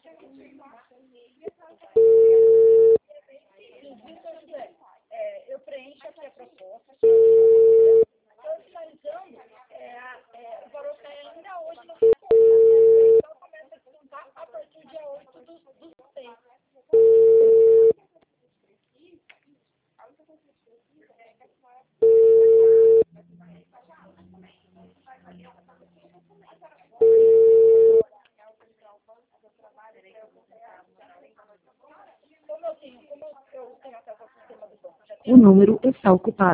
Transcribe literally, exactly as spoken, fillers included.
Vitor José, é, eu preencho aqui a proposta. Estou finalizando, é, a- é, o valor cai ainda hoje no fim. Então começa a descontar a partir do dia oito do, do seis. Como eu tenho, como eu tenho acesso ao sistema do banco, já O número está ocupado.